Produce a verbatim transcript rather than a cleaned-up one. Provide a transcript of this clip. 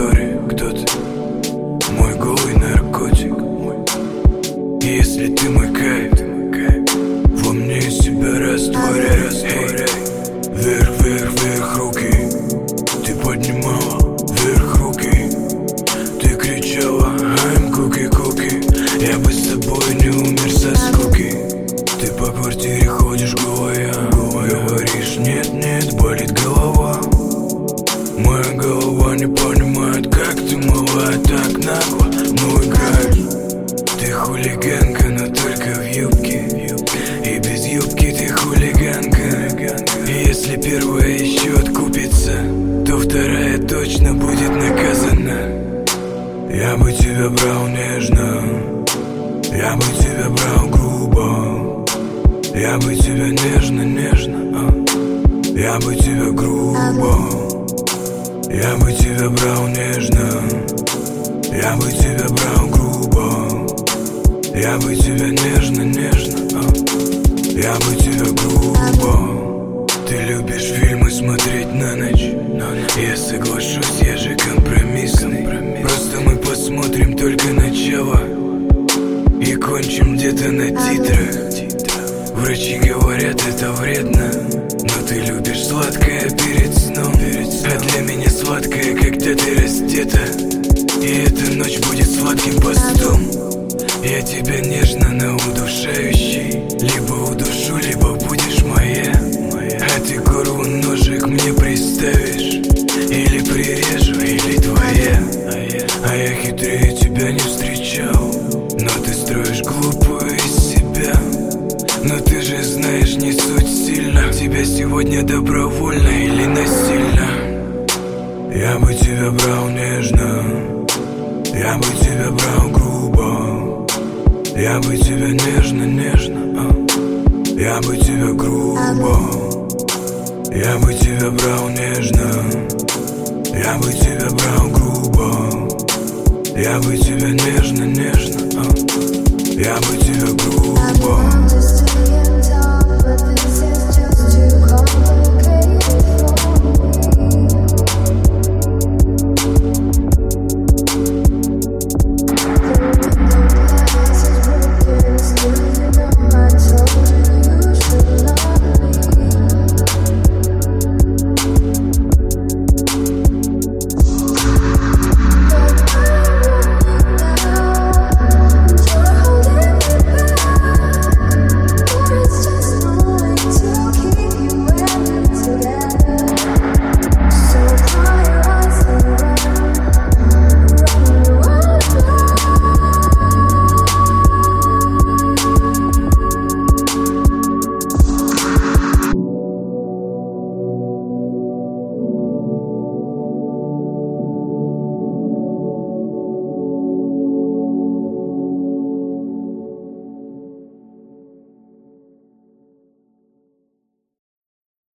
растворе. Кто ты? Мой голый наркотик. Если ты мой кайф, во мне из себя растворяй. Вверх, вверх, вверх руки. Ты поднимала вверх руки. Ты кричала I'm куки, куки. Я бы с тобой не умер со скуки. Ты по квартире ходишь голая, говоришь нет, нет, болит голова. Моя голова не понимает, как ты мала так нагло мной играешь. Ты хулиганка, но только в юбке. И без юбки ты хулиганка. И если первая еще откупится, то вторая точно будет наказана. Я бы тебя брал нежно, я бы тебя брал грубо. Я бы тебя нежно, нежно, а? Я бы тебя грубо. Я бы тебя брал нежно, я бы тебя брал грубо. Я бы тебя нежно, нежно, а? Я бы тебя грубо. Ты любишь фильмы смотреть на ночь. Я соглашусь, я же компромиссный. Просто мы посмотрим только начало и кончим где-то на титрах. Врачи говорят, это вредно, но ты любишь сладкое перед сном. А для меня сладкое, когда ты раздета. И эта ночь будет сладким постом. Я тебя нежно, но удушающий. Либо удушу, либо будешь моя. А ты горлу ножик мне приставишь. Или прирежу, или твоя. А я хитрее тебя не встречал. Но ты строишь глупую из себя. Но ты же знаешь, не суть сильно. Тебя сегодня добровольно или насильно. Я бы тебя брал нежно, я бы тебя брал грубо. Я бы тебя нежно, нежно, а? Я бы тебя грубо. Я бы тебя брал нежно, я бы тебя брал грубо. Я бы тебя нежно, нежно, а? Я бы тебя грубо.